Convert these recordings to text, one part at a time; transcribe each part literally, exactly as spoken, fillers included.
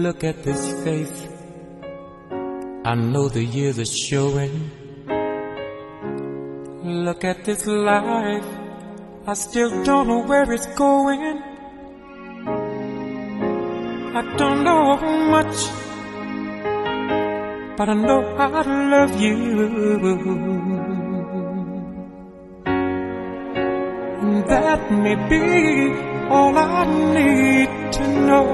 Look at this face, I know the years are showing. Look at this life, I still don't know where it's going. I don't know much, but I know I love you. And that may be all I need to know.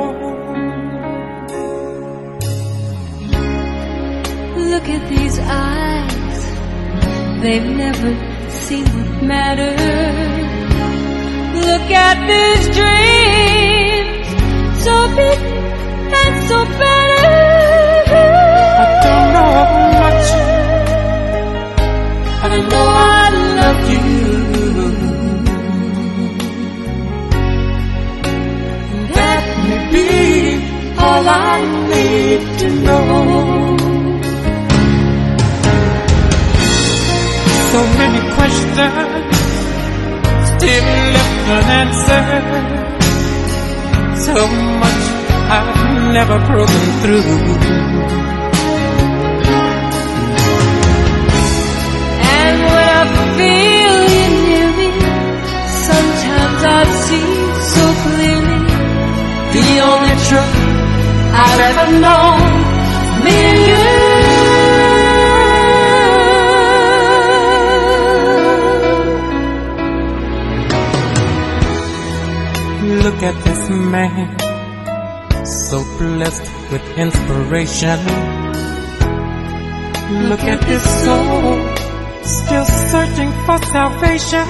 Look at these eyes, they've never seen what matters. Look at these dreams, so big and so better. I don't know much, but I know I love you. And that may be all I need to know. So many questions, still left unanswered. So much I've never broken through. And when I feel you near me, sometimes I see so clearly the only truth I've ever known, me and you. Look at this man, so blessed with inspiration. Look at this soul, still searching for salvation.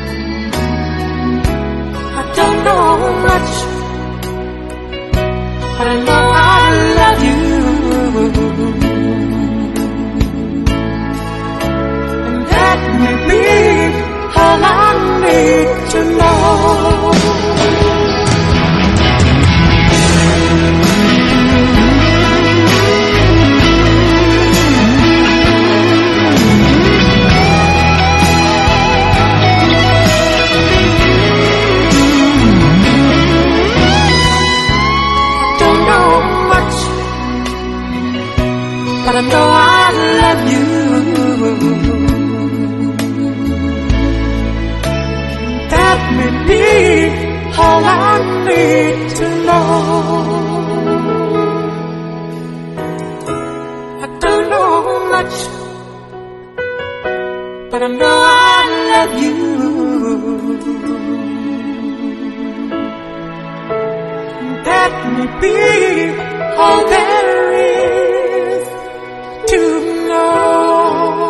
I don't know much, but I know I love you. And that may be all I need to know. But I know I love you. That may be all I need to know. I don't know much, but I know I love you. That may be all there is to know.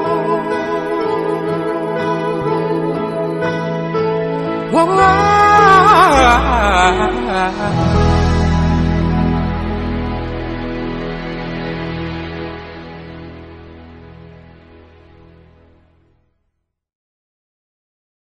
Whoa.